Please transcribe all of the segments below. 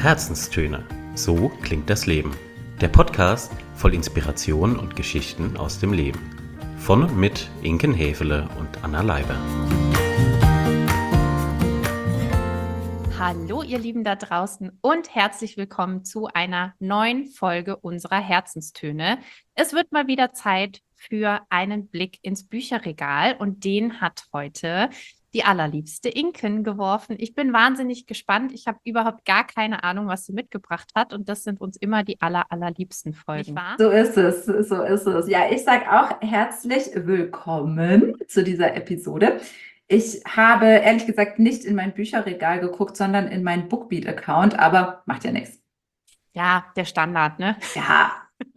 Herzenstöne. So klingt das Leben. Der Podcast voll Inspiration und Geschichten aus dem Leben. Von und mit Inken Häfele und Anna Leiber. Hallo ihr Lieben da draußen und herzlich willkommen zu einer neuen Folge unserer Herzenstöne. Es wird mal wieder Zeit für einen Blick ins Bücherregal und den hat heute die allerliebste Inken geworfen. Ich bin wahnsinnig gespannt. Ich habe überhaupt gar keine Ahnung, was sie mitgebracht hat und das sind uns immer die allerliebsten Folgen. Nicht wahr? So ist es, so ist es. Ja, ich sage auch herzlich willkommen zu dieser Episode. Ich habe ehrlich gesagt nicht in mein Bücherregal geguckt, sondern in meinen Bookbeat-Account, aber macht ja nichts. Ja, der Standard, ne? Ja.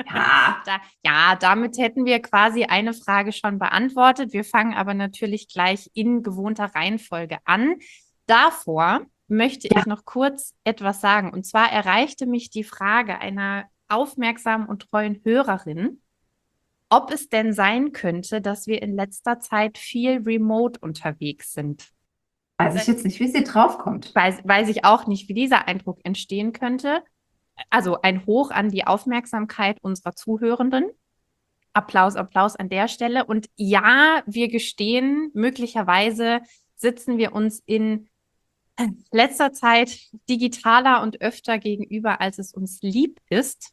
Damit hätten wir quasi eine Frage schon beantwortet. Wir fangen aber natürlich gleich in gewohnter Reihenfolge an. Davor möchte ich noch kurz etwas sagen. Und zwar erreichte mich die Frage einer aufmerksamen und treuen Hörerin, ob es denn sein könnte, dass wir in letzter Zeit viel remote unterwegs sind. Weiß ich jetzt nicht, wie sie draufkommt. Weiß ich auch nicht, wie dieser Eindruck entstehen könnte. Also ein Hoch an die Aufmerksamkeit unserer Zuhörenden. Applaus an der Stelle. Und ja, wir gestehen, möglicherweise sitzen wir uns in letzter Zeit digitaler und öfter gegenüber, als es uns lieb ist.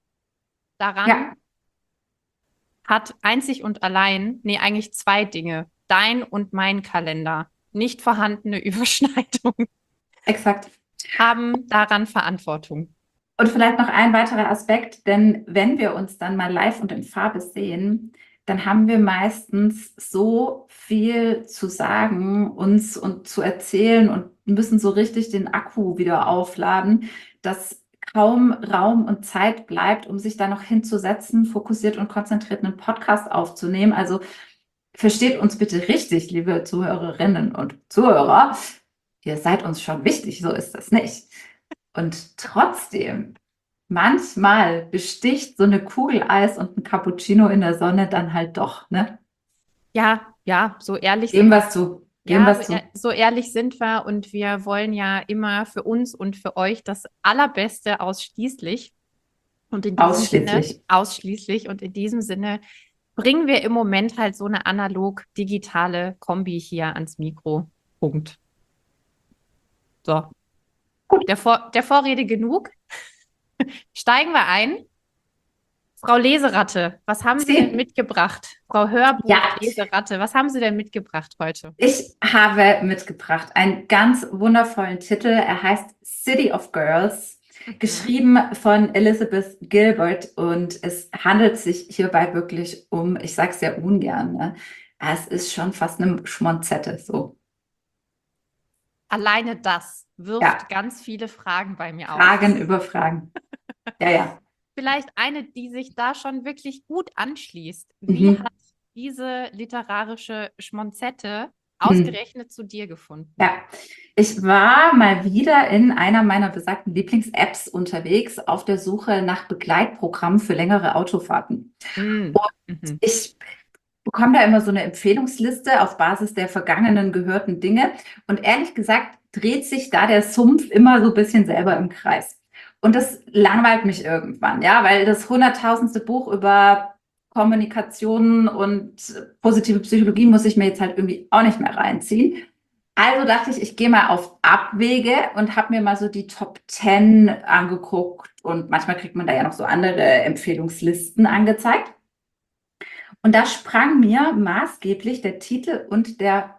Daran hat einzig und allein, eigentlich zwei Dinge, dein und mein Kalender, nicht vorhandene Überschneidung. Exakt. Haben daran Verantwortung. Und vielleicht noch ein weiterer Aspekt, denn wenn wir uns dann mal live und in Farbe sehen, dann haben wir meistens so viel zu sagen, uns und zu erzählen und müssen so richtig den Akku wieder aufladen, dass kaum Raum und Zeit bleibt, um sich da noch hinzusetzen, fokussiert und konzentriert einen Podcast aufzunehmen. Also versteht uns bitte richtig, liebe Zuhörerinnen und Zuhörer. Ihr seid uns schon wichtig, so ist das nicht. Und trotzdem, manchmal besticht so eine Kugel Eis und ein Cappuccino in der Sonne dann halt doch, ne? Ja, so ehrlich Geben was zu. So ehrlich sind wir und wir wollen ja immer für uns und für euch das Allerbeste ausschließlich. Und in diesem ausschließlich. Und in diesem Sinne bringen wir im Moment halt so eine analog-digitale Kombi hier ans Mikro. Punkt. So. Gut. Der Vorrede genug. Steigen wir ein. Frau Leseratte, was haben Sie denn mitgebracht? Frau Hörbuch-Leseratte, was haben Sie denn mitgebracht heute? Ich habe mitgebracht einen ganz wundervollen Titel. Er heißt City of Girls, geschrieben von Elizabeth Gilbert. Und es handelt sich hierbei wirklich um, ich sage es ja ungern, ne? Es ist schon fast eine Schmonzette. So. Alleine das wirft ganz viele Fragen bei mir auf. Fragen über Fragen. Ja. Vielleicht eine, die sich da schon wirklich gut anschließt. Wie hat diese literarische Schmonzette ausgerechnet zu dir gefunden? Ja, ich war mal wieder in einer meiner besagten Lieblings-Apps unterwegs auf der Suche nach Begleitprogrammen für längere Autofahrten. Und ich bekomme da immer so eine Empfehlungsliste auf Basis der vergangenen gehörten Dinge. Und ehrlich gesagt dreht sich da der Sumpf immer so ein bisschen selber im Kreis. Und das langweilt mich irgendwann, ja, weil das 100.000. Buch über Kommunikation und positive Psychologie muss ich mir jetzt halt irgendwie auch nicht mehr reinziehen. Also dachte ich gehe mal auf Abwege und habe mir mal so die Top 10 angeguckt. Und manchmal kriegt man da ja noch so andere Empfehlungslisten angezeigt. Und da sprang mir maßgeblich der Titel und der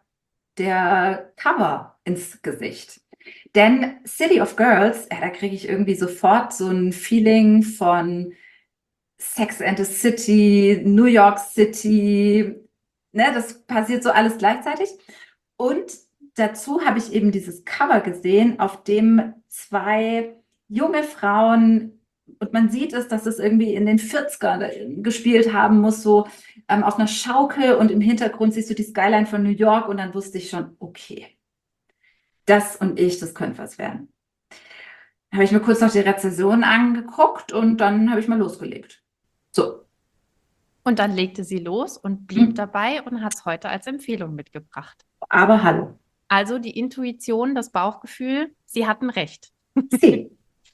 Cover ins Gesicht. Denn City of Girls, da kriege ich irgendwie sofort so ein Feeling von Sex and the City, New York City, ne, das passiert so alles gleichzeitig. Und dazu habe ich eben dieses Cover gesehen, auf dem zwei junge Frauen, und man sieht es, dass es irgendwie in den 40ern gespielt haben muss, so auf einer Schaukel, und im Hintergrund siehst du die Skyline von New York, und dann wusste ich schon, okay, das und ich, das könnte was werden. Dann habe ich mir kurz noch die Rezension angeguckt und dann habe ich mal losgelegt. So. Und dann legte sie los und blieb dabei und hat es heute als Empfehlung mitgebracht. Aber hallo. Also die Intuition, das Bauchgefühl, sie hatten recht. Sie.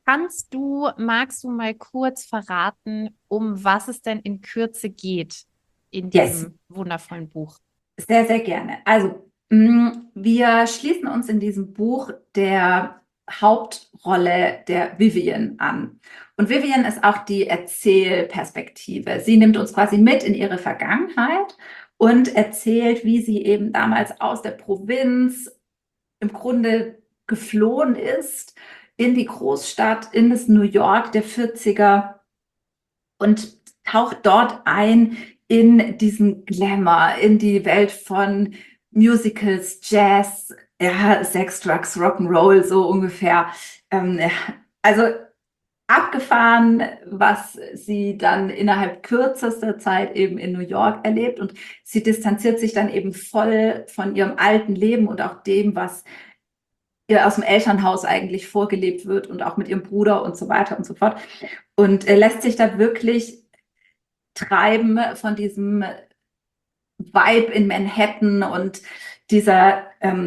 Magst du mal kurz verraten, um was es denn in Kürze geht in Yes, diesem wundervollen Buch? sehr, sehr gerne. Also, wir schließen uns in diesem Buch der Hauptrolle der Vivian an. Und Vivian ist auch die Erzählperspektive. Sie nimmt uns quasi mit in ihre Vergangenheit und erzählt, wie sie eben damals aus der Provinz im Grunde geflohen ist in die Großstadt, in das New York der 40er und taucht dort ein in diesen Glamour, in die Welt von Musicals, Jazz, ja, Sex, Drugs, Rock'n'Roll, so ungefähr. Ja, also abgefahren, was sie dann innerhalb kürzester Zeit eben in New York erlebt. Und sie distanziert sich dann eben voll von ihrem alten Leben und auch dem, was ihr aus dem Elternhaus eigentlich vorgelebt wird und auch mit ihrem Bruder und so weiter und so fort. Und lässt sich da wirklich treiben von diesem Vibe in Manhattan und dieser,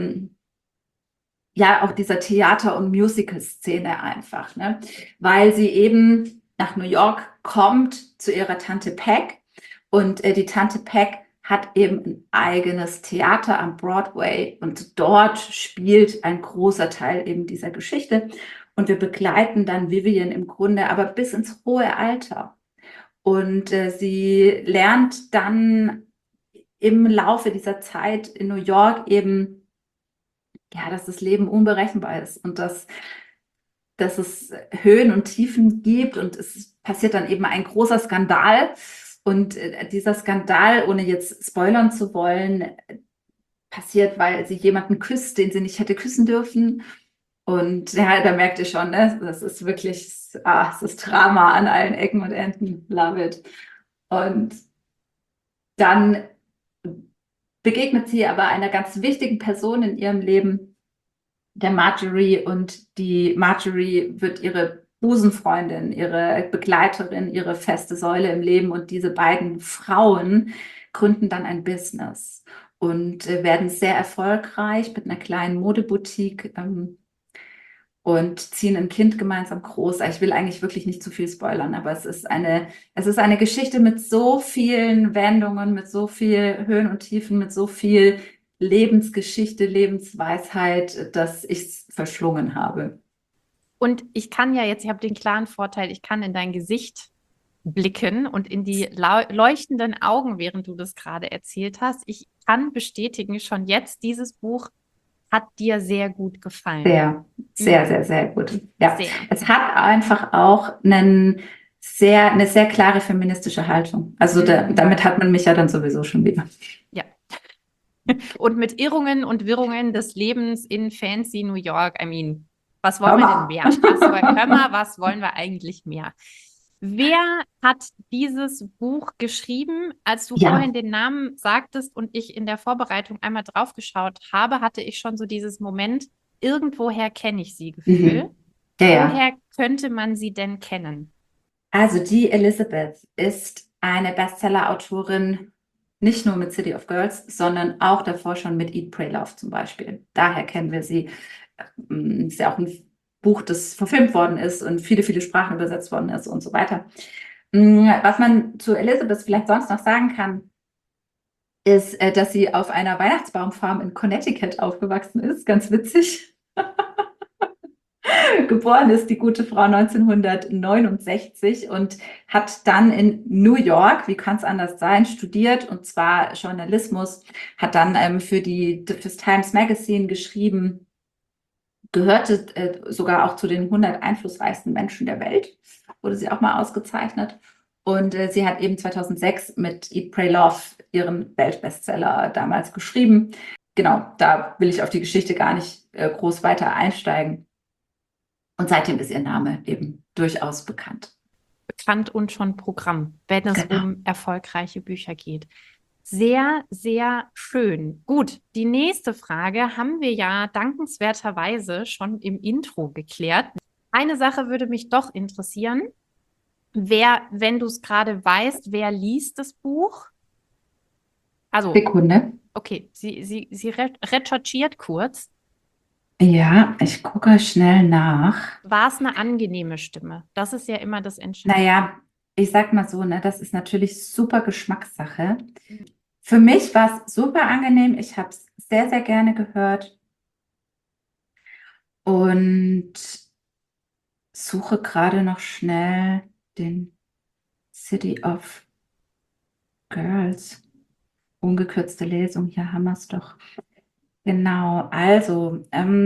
ja, auch dieser Theater- und Musical-Szene einfach, ne? Weil sie eben nach New York kommt zu ihrer Tante Peg und die Tante Peg hat eben ein eigenes Theater am Broadway und dort spielt ein großer Teil eben dieser Geschichte und wir begleiten dann Vivian im Grunde aber bis ins hohe Alter und sie lernt dann im Laufe dieser Zeit in New York eben, ja, dass das Leben unberechenbar ist und dass es Höhen und Tiefen gibt und es passiert dann eben ein großer Skandal. Und dieser Skandal, ohne jetzt spoilern zu wollen, passiert, weil sie jemanden küsst, den sie nicht hätte küssen dürfen. Und ja, da merkt ihr schon, ne, das ist wirklich, es ist Drama an allen Ecken und Enden. Love it. Und dann begegnet sie aber einer ganz wichtigen Person in ihrem Leben, der Marjorie. Und die Marjorie wird ihre Busenfreundin, ihre Begleiterin, ihre feste Säule im Leben. Und diese beiden Frauen gründen dann ein Business und werden sehr erfolgreich mit einer kleinen Modeboutique und ziehen ein Kind gemeinsam groß. Ich will eigentlich wirklich nicht zu viel spoilern, aber es ist eine Geschichte mit so vielen Wendungen, mit so viel Höhen und Tiefen, mit so viel Lebensgeschichte, Lebensweisheit, dass ich es verschlungen habe. Und ich habe den klaren Vorteil, ich kann in dein Gesicht blicken und in die leuchtenden Augen, während du das gerade erzählt hast. Ich kann bestätigen, schon jetzt, dieses Buch hat dir sehr gut gefallen. Sehr, sehr, sehr, sehr gut. Ja, sehr. Es hat einfach auch eine sehr klare feministische Haltung. Also damit hat man mich ja dann sowieso schon wieder. Ja. Und mit Irrungen und Wirrungen des Lebens in fancy New York, was wollen wir denn mehr? Was wollen wir eigentlich mehr? Wer hat dieses Buch geschrieben? Als du vorhin den Namen sagtest und ich in der Vorbereitung einmal drauf geschaut habe, hatte ich schon so dieses Moment, irgendwoher kenne ich sie Gefühl. Woher könnte man sie denn kennen? Also die Elizabeth ist eine Bestseller-Autorin, nicht nur mit City of Girls, sondern auch davor schon mit Eat, Pray, Love zum Beispiel. Daher kennen wir sie. Ist ja auch ein Buch, das verfilmt worden ist und viele, viele Sprachen übersetzt worden ist und so weiter. Was man zu Elizabeth vielleicht sonst noch sagen kann, ist, dass sie auf einer Weihnachtsbaumfarm in Connecticut aufgewachsen ist. Ganz witzig. Geboren ist die gute Frau 1969 und hat dann in New York, wie kann es anders sein, studiert, und zwar Journalismus, hat dann fürs Times Magazine geschrieben, gehörte sogar auch zu den 100 einflussreichsten Menschen der Welt, wurde sie auch mal ausgezeichnet. Und sie hat eben 2006 mit Eat, Pray, Love ihren Weltbestseller damals geschrieben. Genau, da will ich auf die Geschichte gar nicht groß weiter einsteigen. Und seitdem ist ihr Name eben durchaus bekannt. Bekannt und schon Programm, wenn es um erfolgreiche Bücher geht. Sehr, sehr schön. Gut, die nächste Frage haben wir ja dankenswerterweise schon im Intro geklärt. Eine Sache würde mich doch interessieren. Wenn du es gerade weißt, wer liest das Buch? Also, Sekunde. Okay, sie recherchiert kurz. Ja, ich gucke schnell nach. War es eine angenehme Stimme? Das ist ja immer das Entscheidende. Naja, ich sag mal so, ne, das ist natürlich super Geschmackssache. Für mich war es super angenehm. Ich habe es sehr, sehr gerne gehört und suche gerade noch schnell den City of Girls. Ungekürzte Lesung, hier haben wir es doch. Genau, also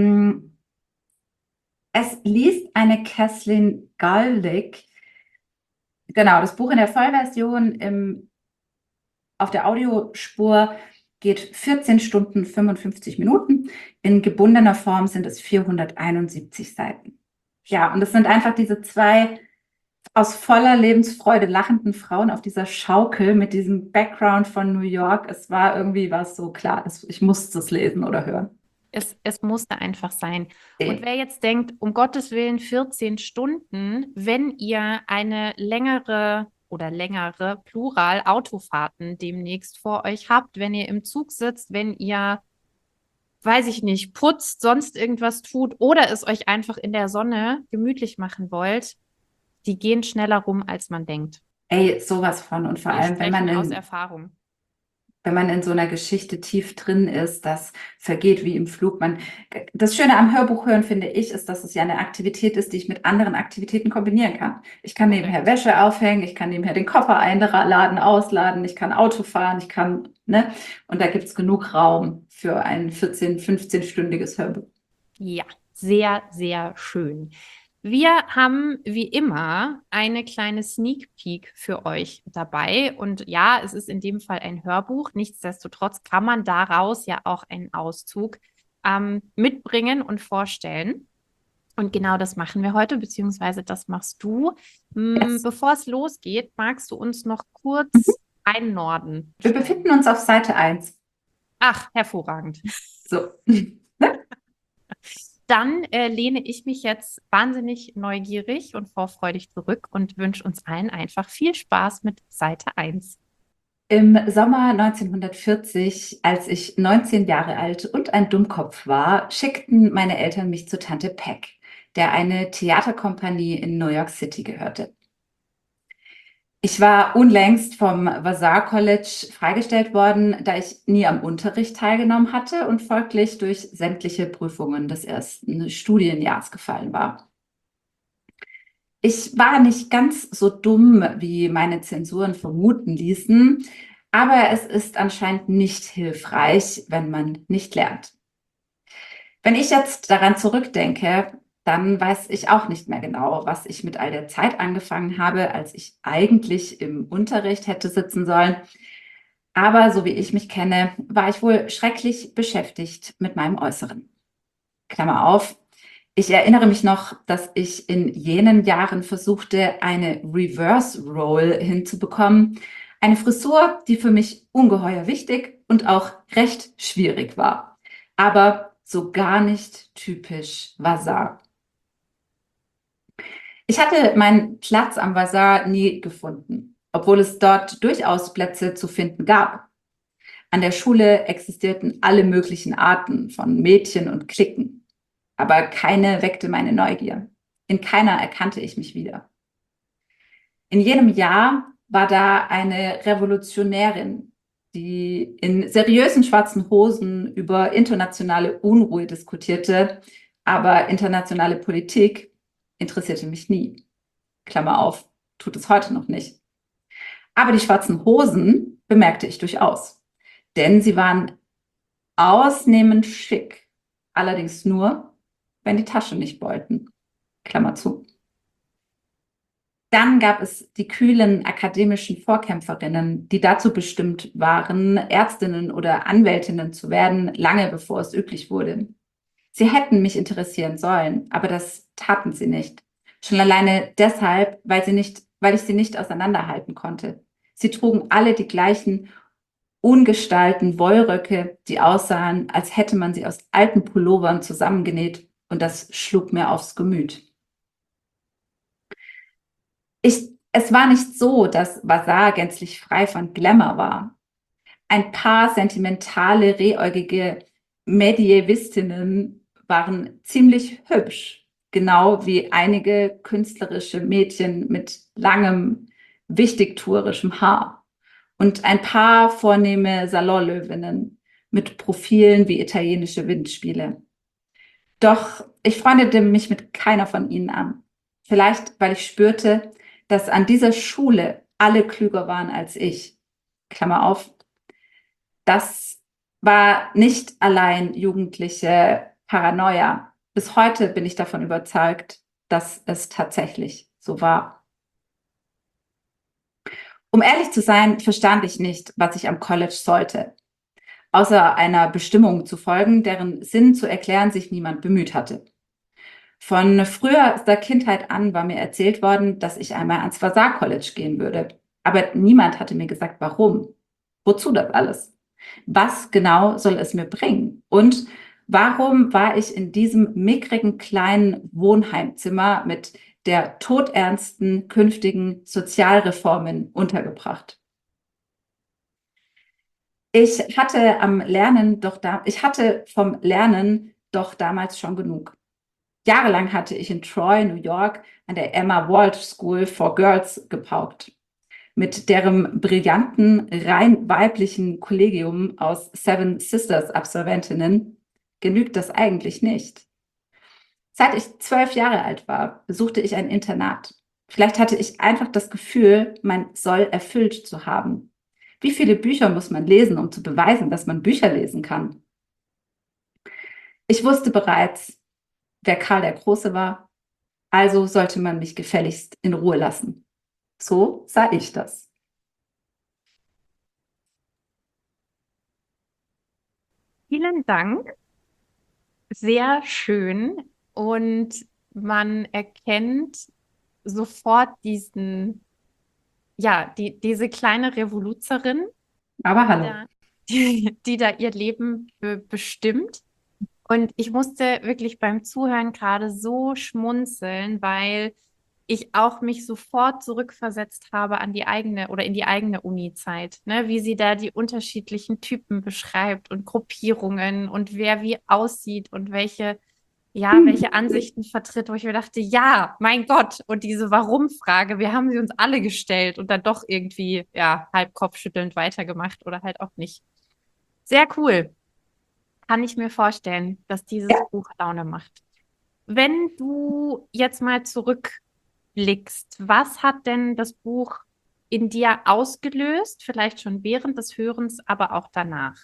es liest eine Kathleen Galdick. Genau, das Buch in der Vollversion auf der Audiospur geht 14 Stunden 55 Minuten. In gebundener Form sind es 471 Seiten. Ja, und es sind einfach diese zwei aus voller Lebensfreude lachenden Frauen auf dieser Schaukel mit diesem Background von New York. Es war irgendwie was so klar, ich musste es lesen oder hören. Es musste einfach sein. Und wer jetzt denkt, um Gottes Willen 14 Stunden, wenn ihr eine längere oder längere Plural Autofahrten demnächst vor euch habt, wenn ihr im Zug sitzt, wenn ihr, weiß ich nicht, putzt, sonst irgendwas tut oder es euch einfach in der Sonne gemütlich machen wollt, die gehen schneller rum, als man denkt. Ey, sowas von. Und vor Wir allem, sprechen aus Erfahrung. wenn man in so einer Geschichte tief drin ist, das vergeht wie im Flug. Das Schöne am Hörbuch hören, finde ich, ist, dass es ja eine Aktivität ist, die ich mit anderen Aktivitäten kombinieren kann. Ich kann nebenher Wäsche aufhängen, ich kann nebenher den Koffer einladen, ausladen, ich kann Auto fahren, ne? Und da gibt es genug Raum für ein 15-stündiges Hörbuch. Ja, sehr, sehr schön. Wir haben wie immer eine kleine Sneak Peek für euch dabei. Und ja, es ist in dem Fall ein Hörbuch. Nichtsdestotrotz kann man daraus ja auch einen Auszug mitbringen und vorstellen. Und genau das machen wir heute, beziehungsweise das machst du. Yes. Bevor es losgeht, magst du uns noch kurz einnorden? Wir befinden uns auf Seite 1. Ach, hervorragend. So. Dann lehne ich mich jetzt wahnsinnig neugierig und vorfreudig zurück und wünsche uns allen einfach viel Spaß mit Seite 1. Im Sommer 1940, als ich 19 Jahre alt und ein Dummkopf war, schickten meine Eltern mich zu Tante Peck, der eine Theaterkompanie in New York City gehörte. Ich war unlängst vom Vassar College freigestellt worden, da ich nie am Unterricht teilgenommen hatte und folglich durch sämtliche Prüfungen des ersten Studienjahrs gefallen war. Ich war nicht ganz so dumm, wie meine Zensuren vermuten ließen, aber es ist anscheinend nicht hilfreich, wenn man nicht lernt. Wenn ich jetzt daran zurückdenke, dann weiß ich auch nicht mehr genau, was ich mit all der Zeit angefangen habe, als ich eigentlich im Unterricht hätte sitzen sollen. Aber so wie ich mich kenne, war ich wohl schrecklich beschäftigt mit meinem Äußeren. Klammer auf. Ich erinnere mich noch, dass ich in jenen Jahren versuchte, eine Reverse Roll hinzubekommen. Eine Frisur, die für mich ungeheuer wichtig und auch recht schwierig war. Aber so gar nicht typisch Vassar. Ich hatte meinen Platz am Vassar nie gefunden, obwohl es dort durchaus Plätze zu finden gab. An der Schule existierten alle möglichen Arten von Mädchen und Cliquen, aber keine weckte meine Neugier. In keiner erkannte ich mich wieder. In jenem Jahr war da eine Revolutionärin, die in seriösen schwarzen Hosen über internationale Unruhe diskutierte, aber internationale Politik interessierte mich nie. Klammer auf, tut es heute noch nicht. Aber die schwarzen Hosen bemerkte ich durchaus, denn sie waren ausnehmend schick, allerdings nur, wenn die Taschen nicht beulten. Klammer zu. Dann gab es die kühlen akademischen Vorkämpferinnen, die dazu bestimmt waren, Ärztinnen oder Anwältinnen zu werden, lange bevor es üblich wurde. Sie hätten mich interessieren sollen, aber das taten sie nicht. Schon alleine deshalb, weil ich sie nicht auseinanderhalten konnte. Sie trugen alle die gleichen ungestalten Wollröcke, die aussahen, als hätte man sie aus alten Pullovern zusammengenäht, und das schlug mir aufs Gemüt. Es war nicht so, dass Vassar gänzlich frei von Glamour war. Ein paar sentimentale, rehäugige Medievistinnen waren ziemlich hübsch, genau wie einige künstlerische Mädchen mit langem, wichtigtuerischem Haar und ein paar vornehme Salonlöwinnen mit Profilen wie italienische Windspiele. Doch ich freundete mich mit keiner von ihnen an. Vielleicht, weil ich spürte, dass an dieser Schule alle klüger waren als ich. Klammer auf. Das war nicht allein jugendliche Paranoia. Bis heute bin ich davon überzeugt, dass es tatsächlich so war. Um ehrlich zu sein, verstand ich nicht, was ich am College sollte, außer einer Bestimmung zu folgen, deren Sinn zu erklären sich niemand bemüht hatte. Von frühester Kindheit an war mir erzählt worden, dass ich einmal ans Vassar College gehen würde. Aber niemand hatte mir gesagt, warum. Wozu das alles? Was genau soll es mir bringen? Und warum war ich in diesem mickrigen kleinen Wohnheimzimmer mit der todernsten künftigen Sozialreformen untergebracht? Ich hatte vom Lernen doch damals schon genug. Jahrelang hatte ich in Troy, New York, an der Emma Walsh School for Girls gepaukt. Mit deren brillanten, rein weiblichen Kollegium aus Seven Sisters Absolventinnen genügt das eigentlich nicht. Seit ich 12 Jahre alt war, besuchte ich ein Internat. Vielleicht hatte ich einfach das Gefühl, mein Soll erfüllt zu haben. Wie viele Bücher muss man lesen, um zu beweisen, dass man Bücher lesen kann? Ich wusste bereits, wer Karl der Große war, also sollte man mich gefälligst in Ruhe lassen. So sah ich das. Vielen Dank. Sehr schön. Und man erkennt sofort diese kleine Revoluzerin, Aber hallo. die da ihr Leben bestimmt. Und ich musste wirklich beim Zuhören gerade so schmunzeln, weil ich auch mich sofort zurückversetzt habe an die eigene oder in die eigene Uni-Zeit, ne? Wie sie da die unterschiedlichen Typen beschreibt und Gruppierungen und wer wie aussieht und welche Ansichten vertritt, wo ich mir dachte, ja, mein Gott, und diese Warum-Frage, wir haben sie uns alle gestellt und dann doch irgendwie, ja, halb kopfschüttelnd weitergemacht oder halt auch nicht. Sehr cool. Kann ich mir vorstellen, dass dieses Ja. Buch Laune macht. Wenn du jetzt mal zurückblickst, was hat denn das Buch in dir ausgelöst? Vielleicht schon während des Hörens, aber auch danach.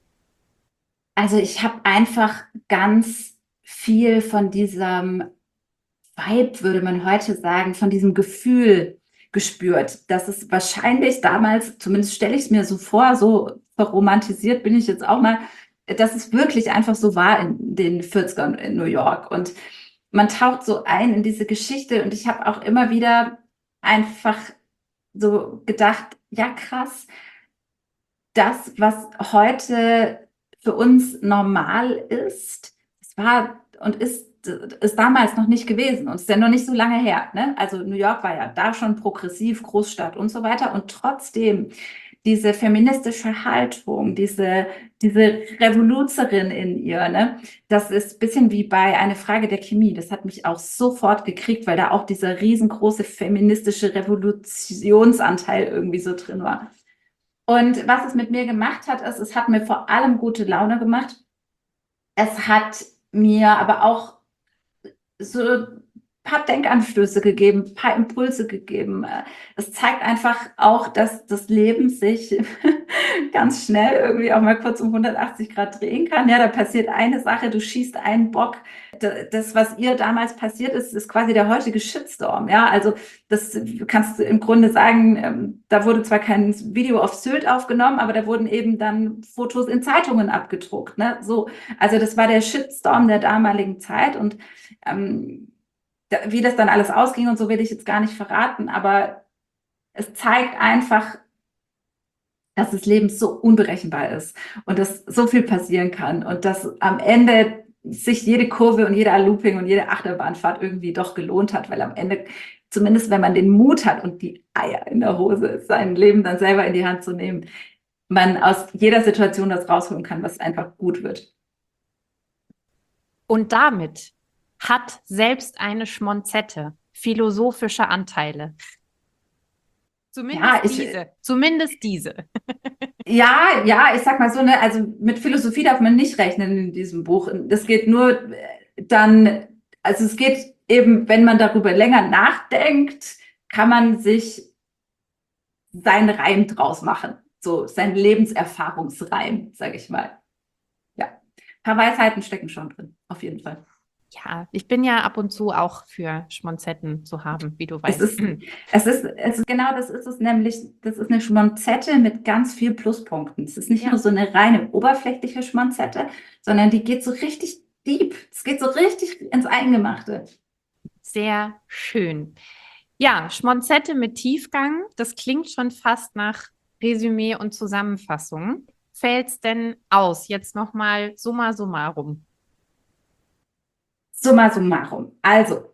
Also ich habe einfach ganz viel von diesem Vibe, würde man heute sagen, von diesem Gefühl gespürt, dass es wahrscheinlich damals, zumindest stelle ich es mir so vor, so verromantisiert bin ich jetzt auch mal, dass es wirklich einfach so war in den 40ern in New York. Und man taucht so ein in diese Geschichte und ich habe auch immer wieder einfach so gedacht, ja krass, das, was heute für uns normal ist, das war und ist damals noch nicht gewesen und ist ja noch nicht so lange her. Ne? Also New York war ja da schon progressiv, Großstadt und so weiter. Und trotzdem diese feministische Haltung, diese Revoluzerin in ihr, ne? Das ist ein bisschen wie bei Eine Frage der Chemie. Das hat mich auch sofort gekriegt, weil da auch dieser riesengroße feministische Revolutionsanteil irgendwie so drin war. Und was es mit mir gemacht hat, ist, es hat mir vor allem gute Laune gemacht. Es hat mir aber auch so ein paar Denkanstöße gegeben, ein paar Impulse gegeben. Es zeigt einfach auch, dass das Leben sich ganz schnell irgendwie auch mal kurz um 180 Grad drehen kann. Ja, da passiert eine Sache, du schießt einen Bock. Das, was ihr damals passiert ist, ist quasi der heutige Shitstorm. Ja, also das kannst du im Grunde sagen, da wurde zwar kein Video auf Sylt aufgenommen, aber da wurden eben dann Fotos in Zeitungen abgedruckt. Ne? So, also das war der Shitstorm der damaligen Zeit und wie das dann alles ausging und so will ich jetzt gar nicht verraten, aber es zeigt einfach, dass das Leben so unberechenbar ist und dass so viel passieren kann und dass am Ende sich jede Kurve und jeder Looping und jede Achterbahnfahrt irgendwie doch gelohnt hat, weil am Ende, zumindest wenn man den Mut hat und die Eier in der Hose, sein Leben dann selber in die Hand zu nehmen, man aus jeder Situation das rausholen kann, was einfach gut wird. Und damit hat selbst eine Schmonzette philosophische Anteile. Zumindest diese. Ja, ich sag mal so, ne, also mit Philosophie darf man nicht rechnen in diesem Buch. Das geht nur dann, also es geht eben, wenn man darüber länger nachdenkt, kann man sich seinen Reim draus machen. So, sein Lebenserfahrungsreim, sage ich mal. Ja, ein paar Weisheiten stecken schon drin, auf jeden Fall. Ja, ich bin ja ab und zu auch für Schmonzetten zu haben, wie du weißt. Es ist genau, das ist es nämlich, das ist eine Schmonzette mit ganz viel Pluspunkten. Es ist nicht nur so eine reine oberflächliche Schmonzette, sondern die geht so richtig deep. Es geht so richtig ins Eingemachte. Sehr schön. Ja, Schmonzette mit Tiefgang, das klingt schon fast nach Resümee und Zusammenfassung. Fällt's denn aus? Jetzt nochmal summa summarum. Summa summarum. Also,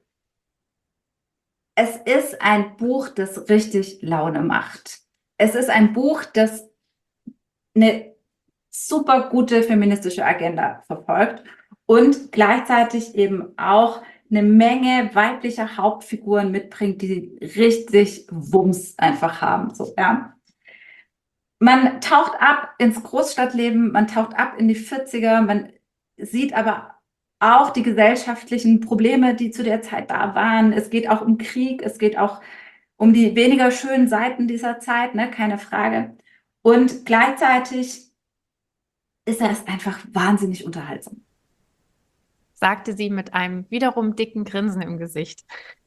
es ist ein Buch, das richtig Laune macht. Es ist ein Buch, das eine super gute feministische Agenda verfolgt und gleichzeitig eben auch eine Menge weiblicher Hauptfiguren mitbringt, die richtig Wumms einfach haben. So, ja. Man taucht ab ins Großstadtleben, man taucht ab in die 40er, man sieht aber auch die gesellschaftlichen Probleme, die zu der Zeit da waren. Es geht auch um Krieg, es geht auch um die weniger schönen Seiten dieser Zeit, ne, keine Frage. Und gleichzeitig ist es einfach wahnsinnig unterhaltsam. Sagte sie mit einem wiederum dicken Grinsen im Gesicht.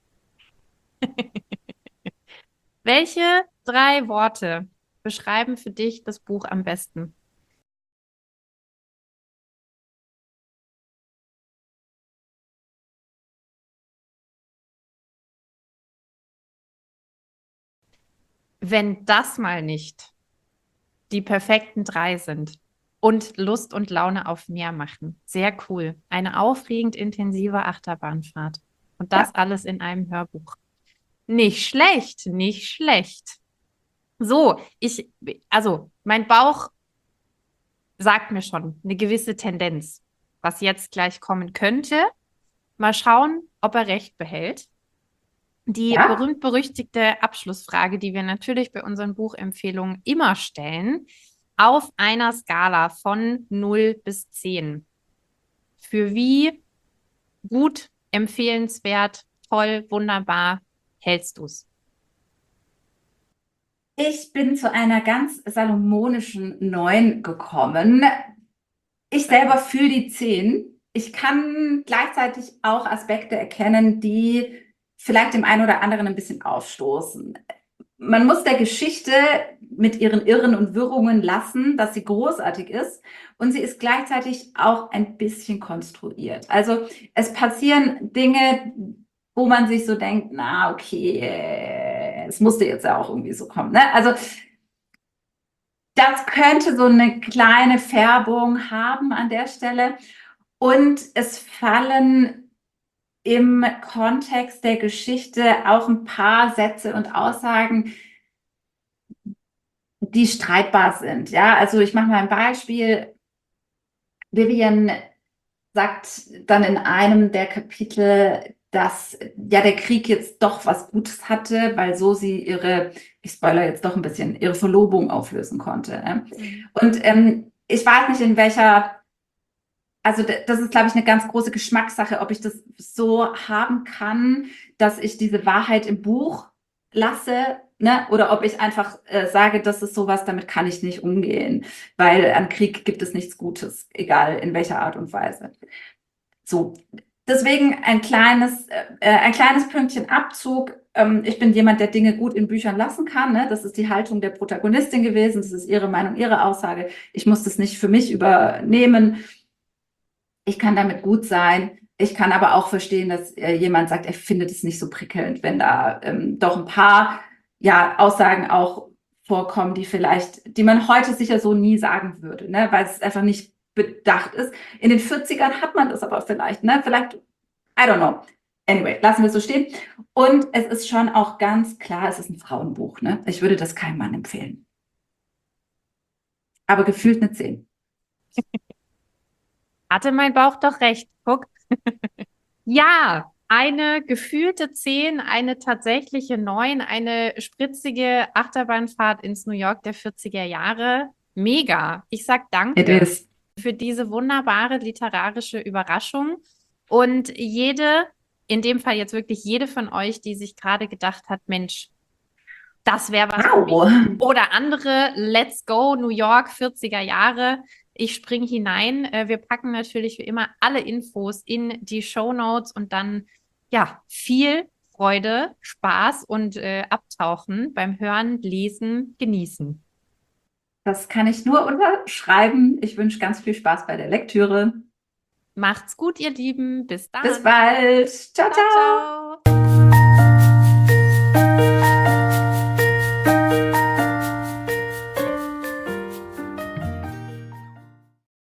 Welche 3 Worte beschreiben für dich das Buch am besten? Wenn das mal nicht die perfekten 3 sind und Lust und Laune auf mehr machen. Sehr cool. Eine aufregend intensive Achterbahnfahrt. Und das alles in einem Hörbuch. Nicht schlecht, nicht schlecht. So, also mein Bauch sagt mir schon eine gewisse Tendenz, was jetzt gleich kommen könnte. Mal schauen, ob er recht behält. Die berühmt-berüchtigte Abschlussfrage, die wir natürlich bei unseren Buchempfehlungen immer stellen, auf einer Skala von 0 bis 10. Für wie gut, empfehlenswert, toll, wunderbar hältst du es? Ich bin zu einer ganz salomonischen 9 gekommen. Ich selber fühle die 10. Ich kann gleichzeitig auch Aspekte erkennen, die vielleicht dem einen oder anderen ein bisschen aufstoßen. Man muss der Geschichte mit ihren Irren und Wirrungen lassen, dass sie großartig ist. Und sie ist gleichzeitig auch ein bisschen konstruiert. Also es passieren Dinge, wo man sich so denkt, na okay, es musste jetzt ja auch irgendwie so kommen. Ne? Also das könnte so eine kleine Färbung haben an der Stelle. Und es fallen im Kontext der Geschichte auch ein paar Sätze und Aussagen, die streitbar sind. Ja, also ich mache mal ein Beispiel. Vivian sagt dann in einem der Kapitel, dass ja der Krieg jetzt doch was Gutes hatte, weil so sie ihre, ich spoiler jetzt doch ein bisschen, ihre Verlobung auflösen konnte. Ne? Und ich weiß nicht, in welcher, also das ist, glaube ich, eine ganz große Geschmackssache, ob ich das so haben kann, dass ich diese Wahrheit im Buch lasse, ne? Oder ob ich einfach sage, das ist sowas, damit kann ich nicht umgehen, weil an Krieg gibt es nichts Gutes, egal in welcher Art und Weise. So, deswegen ein kleines Pünktchen Abzug. Ich bin jemand, der Dinge gut in Büchern lassen kann. Ne? Das ist die Haltung der Protagonistin gewesen. Das ist ihre Meinung, ihre Aussage. Ich muss das nicht für mich übernehmen. Ich kann damit gut sein. Ich kann aber auch verstehen, dass jemand sagt, er findet es nicht so prickelnd, wenn da doch ein paar Aussagen auch vorkommen, die man heute sicher so nie sagen würde, ne? Weil es einfach nicht bedacht ist. In den 40ern hat man das aber vielleicht, ne? Vielleicht, I don't know. Anyway, lassen wir es so stehen. Und es ist schon auch ganz klar, es ist ein Frauenbuch, ne? Ich würde das keinem Mann empfehlen. Aber gefühlt eine 10. Hatte mein Bauch doch recht. Guck, Ja, eine gefühlte 10, eine tatsächliche 9, eine spritzige Achterbahnfahrt ins New York der 40er Jahre. Mega. Ich sag It danke is. für diese wunderbare literarische Überraschung. Und jede, in dem Fall jetzt wirklich jede von euch, die sich gerade gedacht hat, Mensch, das wäre was für mich. Oder andere, let's go, New York, 40er Jahre. Ich springe hinein. Wir packen natürlich wie immer alle Infos in die Shownotes und dann, ja, viel Freude, Spaß und Abtauchen beim Hören, Lesen, Genießen. Das kann ich nur unterschreiben. Ich wünsche ganz viel Spaß bei der Lektüre. Macht's gut, ihr Lieben. Bis dann. Bis bald. Ciao, ciao. Ciao.